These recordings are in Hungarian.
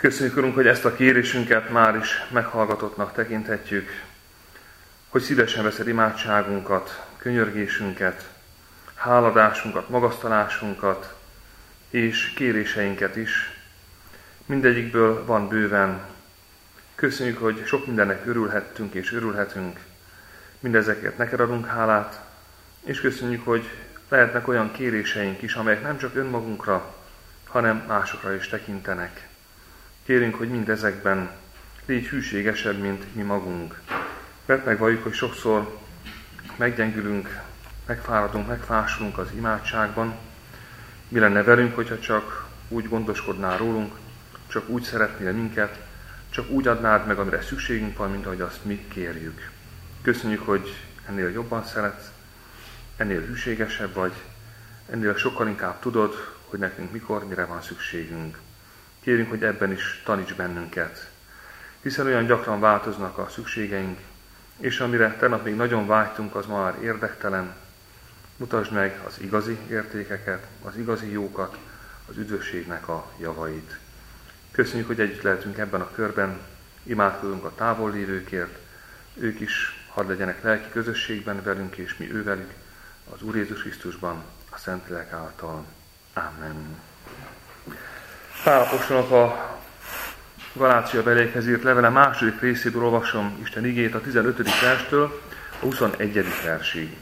Köszönjük, Urunk, hogy ezt a kérésünket már is meghallgatottnak tekinthetjük, hogy szívesen veszed imádságunkat, könyörgésünket, háladásunkat, magasztalásunkat és kéréseinket is. Mindegyikből van bőven. Köszönjük, hogy sok mindennek örülhettünk és örülhetünk. Mindezekért neked adunk hálát, és köszönjük, hogy lehetnek olyan kéréseink is, amelyek nem csak önmagunkra, hanem másokra is tekintenek. Kérünk, hogy mindezekben légy hűségesebb, mint mi magunk. Mert megvalljuk, hogy sokszor meggyengülünk, megfáradunk, megfásulunk az imádságban. Mi lenne velünk, hogyha csak úgy gondoskodnál rólunk, csak úgy szeretnél minket, csak úgy adnád meg, amire szükségünk van, mint ahogy azt mi kérjük. Köszönjük, hogy ennél jobban szeretsz, ennél hűségesebb vagy, ennél sokkal inkább tudod, hogy nekünk mikor, mire van szükségünk. Kérünk, hogy ebben is taníts bennünket, hiszen olyan gyakran változnak a szükségeink, és amire tegnap még nagyon vágytunk, az ma már érdektelen. Mutasd meg az igazi értékeket, az igazi jókat, az üdvösségnek a javait. Köszönjük, hogy együtt lehetünk ebben a körben, imádkozunk a távol lévőkért, ők is hadd legyenek lelki közösségben velünk, és mi ővelük, az Úr Jézus Krisztusban, a Szentlélek által. Amen. Pál apostolnak a Galácia belékhez írt levele második részéből olvasom Isten igét a 15. verstől a 21. versig.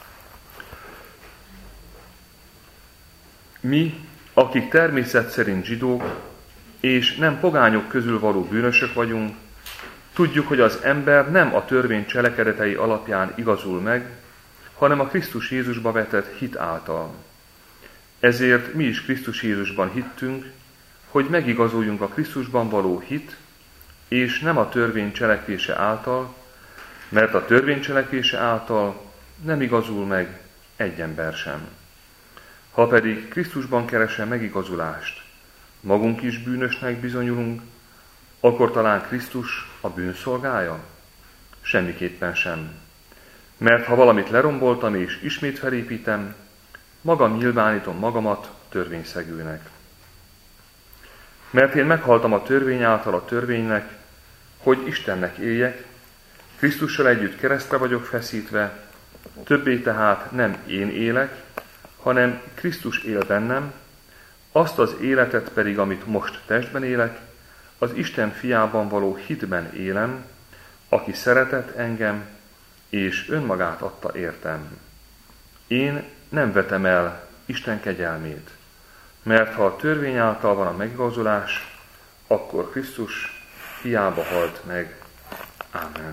Mi, akik természet szerint zsidók, és nem pogányok közül való bűnösök vagyunk, tudjuk, hogy az ember nem a törvény cselekedetei alapján igazul meg, hanem a Krisztus Jézusba vetett hit által. Ezért mi is Krisztus Jézusban hittünk, hogy megigazuljunk a Krisztusban való hit, és nem a törvény cselekvése által, mert a törvény cselekvése által nem igazul meg egy ember sem. Ha pedig Krisztusban keresem megigazulást, magunk is bűnösnek bizonyulunk, akkor talán Krisztus a bűnszolgája? Semmiképpen sem. Mert ha valamit leromboltam és ismét felépítem, magam nyilvánítom magamat törvényszegőnek. Mert én meghaltam a törvény által a törvénynek, hogy Istennek éljek, Krisztussal együtt keresztre vagyok feszítve, többé tehát nem én élek, hanem Krisztus él bennem, azt az életet pedig, amit most testben élek, az Isten fiában való hitben élem, aki szeretett engem, és önmagát adta értem. Én nem vetem el Isten kegyelmét, mert ha a törvény által van a megigazulás, akkor Krisztus hiába halt meg. Ámen.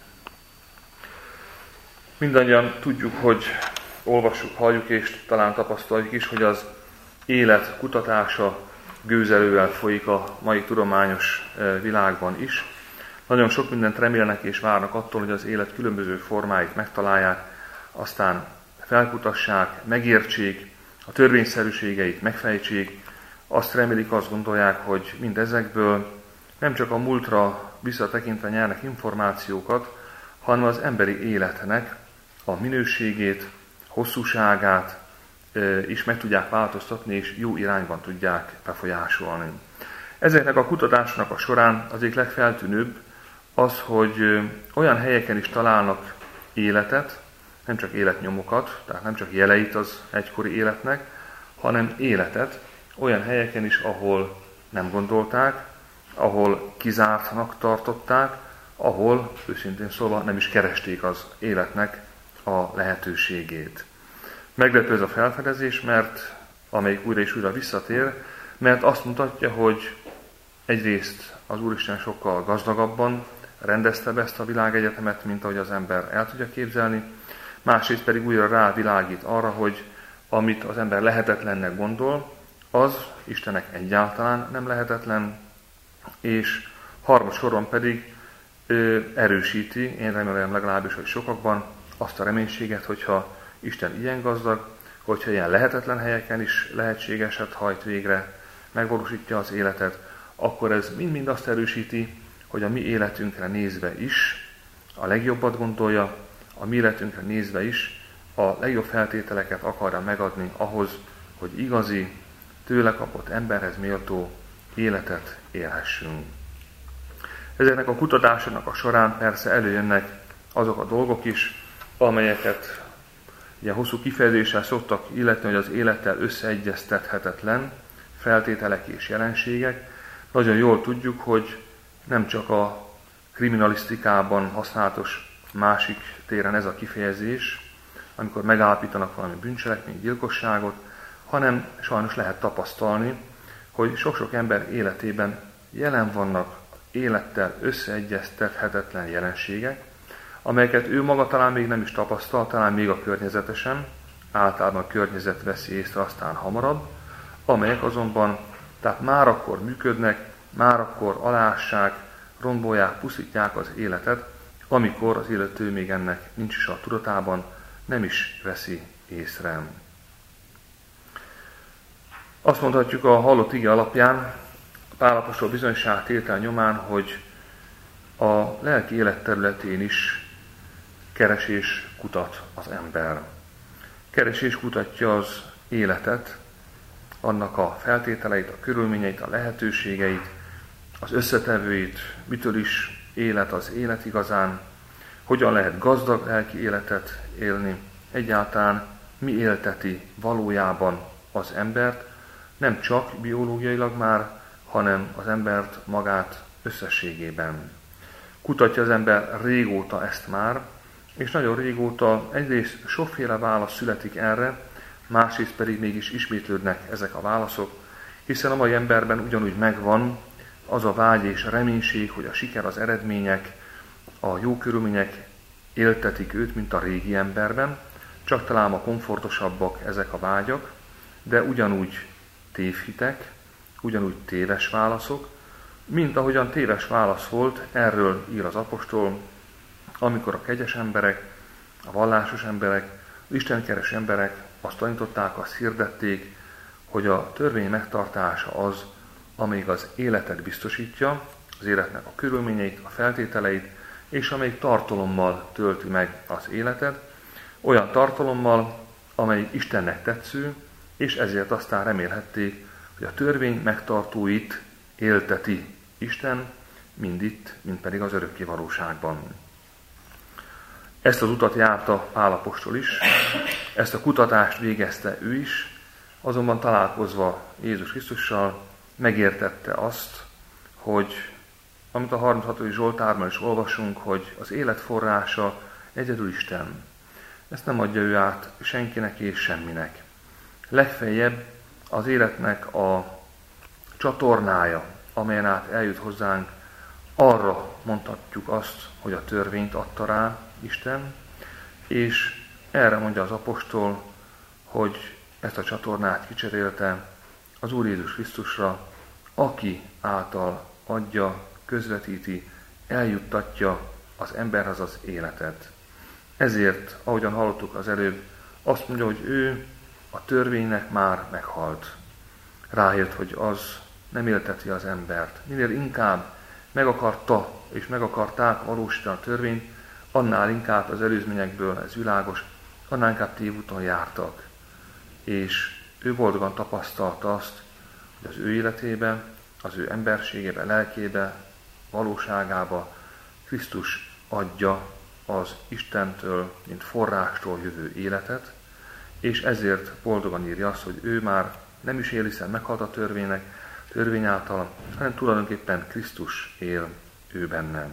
Mindannyian tudjuk, hogy olvassuk, halljuk és talán tapasztaljuk is, hogy az élet kutatása gőzelővel folyik a mai tudományos világban is. Nagyon sok mindent remélnek és várnak attól, hogy az élet különböző formáit megtalálják, aztán felkutassák, megértsék, a törvényszerűségeit megfejtsék, azt remélik, azt gondolják, hogy mindezekből nem csak a múltra visszatekintve nyernek információkat, hanem az emberi életnek a minőségét, hosszúságát is meg tudják változtatni, és jó irányban tudják befolyásolni. Ezeknek a kutatásnak a során az egyik legfeltűnőbb az, hogy olyan helyeken is találnak életet, nem csak életnyomokat, tehát nem csak jeleit az egykori életnek, hanem életet olyan helyeken is, ahol nem gondolták, ahol kizártnak tartották, ahol, őszintén szólva, nem is keresték az életnek a lehetőségét. Meglepő ez a felfedezés, mert amelyik újra és újra visszatér, mert azt mutatja, hogy egyrészt az Úristen sokkal gazdagabban rendezte be ezt a világegyetemet, mint ahogy az ember el tudja képzelni, másrészt pedig újra rávilágít arra, hogy amit az ember lehetetlennek gondol, az Istennek egyáltalán nem lehetetlen, és harmadsoron pedig erősíti, én remélem legalábbis, hogy sokakban, azt a reménységet, hogyha Isten ilyen gazdag, hogyha ilyen lehetetlen helyeken is lehetségeset hajt végre, megvalósítja az életet, akkor ez mind-mind azt erősíti, hogy a mi életünkre nézve is a legjobbat gondolja, a mi életünkre nézve is a legjobb feltételeket akarja megadni ahhoz, hogy igazi, tőle kapott emberhez méltó életet élhessünk. Ezeknek a kutatásoknak a során persze előjönnek azok a dolgok is, amelyeket ilyen hosszú kifejezéssel szoktak illetni, hogy az élettel összeegyeztethetetlen feltételek és jelenségek. Nagyon jól tudjuk, hogy nem csak a kriminalisztikában használatos másik téren ez a kifejezés, amikor megállapítanak valami bűncselekmény, gyilkosságot, hanem sajnos lehet tapasztalni, hogy sok-sok ember életében jelen vannak élettel összeegyeztethetetlen jelenségek, amelyeket ő maga talán még nem is tapasztal, talán még a környezetesen, általában a környezet veszi észre aztán hamarabb, amelyek azonban tehát már akkor működnek, már akkor alássák, rombolják, pusztítják az életet, amikor az illető még ennek nincs is a tudatában, nem is veszi észre. Azt mondhatjuk a hallott ige alapján, Pál apostol bizonyságtétel nyomán, hogy a lelki élet területén is keresés kutat az ember. Keresés kutatja az életet, annak a feltételeit, a körülményeit, a lehetőségeit, az összetevőit, mitől is élet az élet igazán, hogyan lehet gazdag lelki életet élni, egyáltalán mi élteti valójában az embert, nem csak biológiailag már, hanem az embert magát összességében. Kutatja az ember régóta ezt már, és nagyon régóta egyrészt sokféle válasz születik erre, másrészt pedig mégis ismétlődnek ezek a válaszok, hiszen a mai emberben ugyanúgy megvan az a vágy és reménység, hogy a siker, az eredmények, a jó körülmények éltetik őt, mint a régi emberben, csak talán a komfortosabbak ezek a vágyak, de ugyanúgy tévhitek, ugyanúgy téves válaszok, mint ahogyan téves válasz volt, erről ír az apostol, amikor a kegyes emberek, a vallásos emberek, az istenkeres emberek azt tanították, azt hirdették, hogy a törvény megtartása az, amelyik az életet biztosítja, az életnek a körülményeit, a feltételeit, és amelyik tartalommal tölti meg az életet, olyan tartalommal, amelyik Istennek tetsző, és ezért aztán remélhették, hogy a törvény megtartóit élteti Isten, mind itt, mind pedig az örökké valóságban. Ezt az utat járta Pál apostol is, ezt a kutatást végezte ő is, azonban találkozva Jézus Krisztussal megértette azt, hogy amit a 36. Zsoltárban is olvasunk, hogy az élet forrása egyedül Isten. Ezt nem adja ő át senkinek és semminek. Legfeljebb az életnek a csatornája, amelyen át eljut hozzánk, arra mondhatjuk azt, hogy a törvényt adta rá Isten, és erre mondja az apostol, hogy ezt a csatornát kicserélte az Úr Jézus Krisztusra, aki által adja, közvetíti, eljuttatja az emberhez az életet. Ezért, ahogyan hallottuk az előbb, azt mondja, hogy ő a törvénynek már meghalt. Rájött, hogy az nem élteti az embert. Minél inkább meg akarta és meg akarták valósítani a törvényt, annál inkább az előzményekből, ez világos, annál inkább tévúton jártak. És ő boldogan tapasztalta azt, hogy az ő életébe, az ő emberségébe, lelkébe, valóságába Krisztus adja az Istentől, mint forrástól jövő életet, és ezért boldogan írja azt, hogy ő már nem is él, hiszen meghalt a törvény által, hanem tulajdonképpen Krisztus él ő bennem.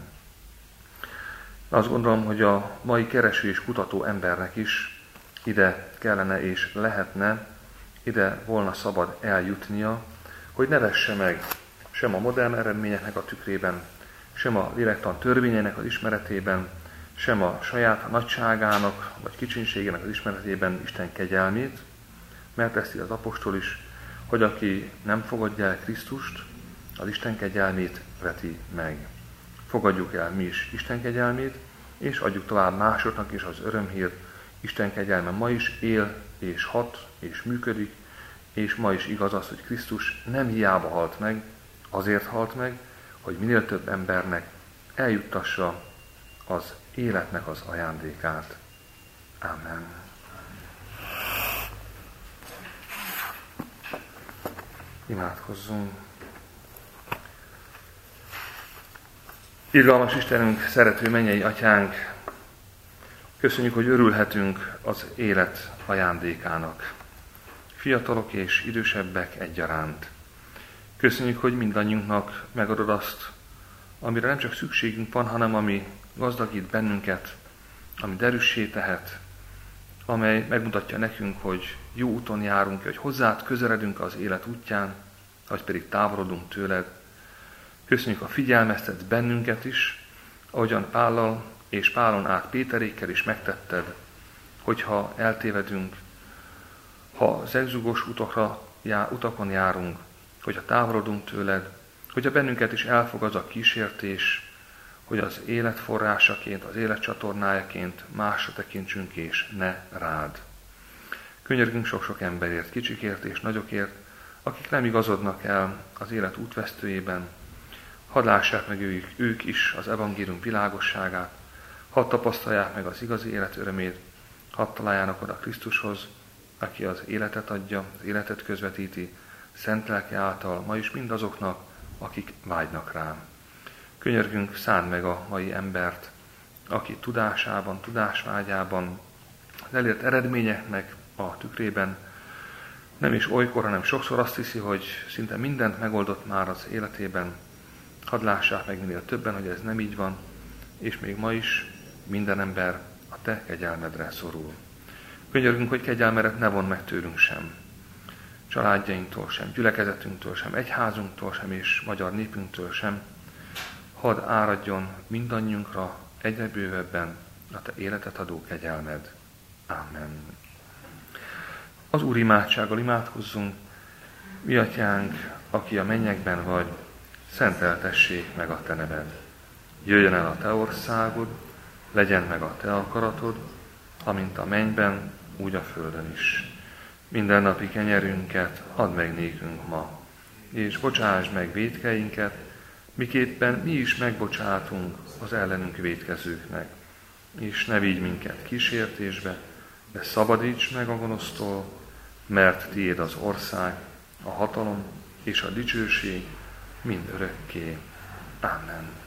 Azt gondolom, hogy a mai kereső és kutató embernek is ide kellene és lehetne, ide volna szabad eljutnia, hogy ne vesse meg sem a modern eredményeknek a tükrében, sem a lélektan törvényeinek az ismeretében, sem a saját nagyságának vagy kicsinségének az ismeretében Isten kegyelmét, mert ezt ír az apostol is, hogy aki nem fogadja el Krisztust, az Isten kegyelmét veti meg. Fogadjuk el mi is Isten kegyelmét, és adjuk tovább másoknak is az örömhírt. Isten kegyelme ma is él, és hat, és működik, és ma is igaz az, hogy Krisztus nem hiába halt meg, azért halt meg, hogy minél több embernek eljuttassa az életnek az ajándékát. Amen. Imádkozzunk. Irgalmas Istenünk, szerető mennyei Atyánk, köszönjük, hogy örülhetünk az élet ajándékának. Fiatalok és idősebbek egyaránt. Köszönjük, hogy mindannyiunknak megadod azt, amire nem csak szükségünk van, hanem ami gazdagít bennünket, ami derűssé tehet, amely megmutatja nekünk, hogy jó úton járunk, hogy hozzád közeledünk az élet útján, vagy pedig távolodunk tőled. Köszönjük, a figyelmeztetsz bennünket is, ahogyan Pállal és Pálon át Péterékkel is megtetted, hogyha eltévedünk, ha zegzugos utakon járunk, hogyha távolodunk tőled, hogyha bennünket is elfogad a kísértés, hogy az élet forrásaként, az élet csatornájaként másra tekintsünk és ne rád. Könyörgünk sok-sok emberért, kicsikért és nagyokért, akik nem igazodnak el az élet útvesztőjében. Hadd lássák meg ők is az evangélium világosságát, hadd tapasztalják meg az igazi élet örömét, hadd találjanak oda Krisztushoz, aki az életet adja, az életet közvetíti, szent lelke által ma is mindazoknak, akik vágynak rá. Könyörgünk, szánd meg a mai embert, aki tudásában, tudásvágyában, az elért eredményeknek a tükrében nem is olykor, hanem sokszor azt hiszi, hogy szinte mindent megoldott már az életében. Hadd lássák meg minél többen, hogy ez nem így van, és még ma is minden ember a te kegyelmedre szorul. Könyörgünk, hogy kegyelmedet ne von meg tőlünk sem. Családjainktól sem, gyülekezetünktől sem, egyházunktól sem és magyar népünktől sem. Hadd áradjon mindannyiunkra egyre bővebben a te életet adó kegyelmed. Amen. Az Úr imádsággal imádkozzunk. Mi atyánk, aki a mennyekben vagy, szenteltessék meg a te neved. Jöjjön el a te országod, legyen meg a te akaratod, amint a mennyben, úgy a földön is. Mindennapi kenyerünket add meg nékünk ma, és bocsáss meg vétkeinket, miképpen mi is megbocsátunk az ellenünk vétkezőknek. És ne vigy minket kísértésbe, de szabadíts meg a gonosztól, mert tiéd az ország, a hatalom és a dicsőség mind örökké. Amen.